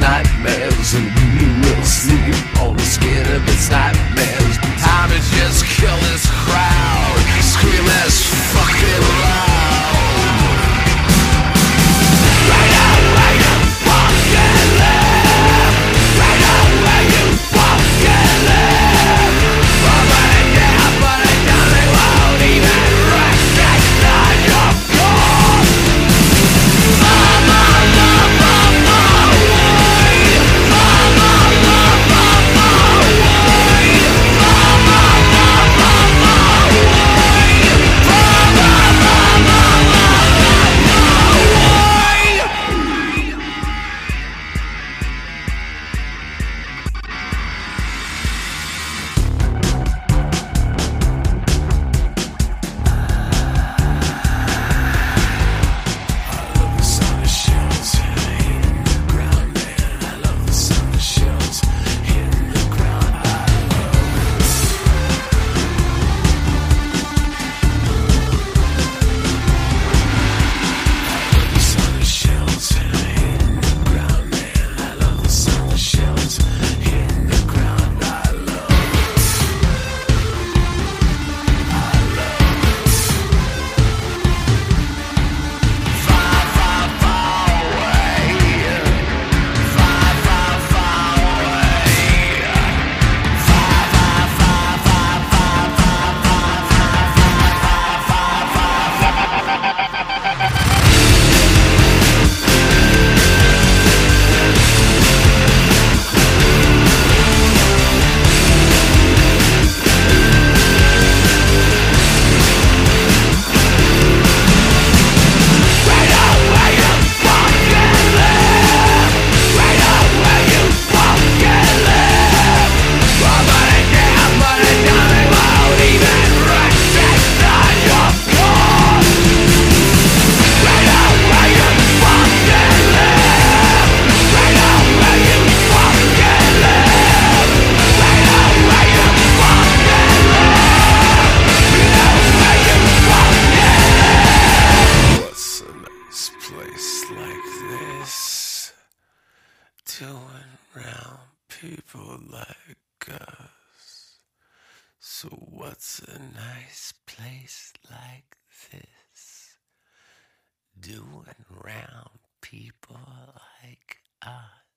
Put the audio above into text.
nightmares, and we will sleep on the skin of its nightmares. Time to just kill this crowd, scream as fucking loud. Right now where you fucking live, right now where you fucking live. Oh, but it down, they won't even recognize your cause. Mama, doing round people like us. So what's a nice place like this? Doing round people like us.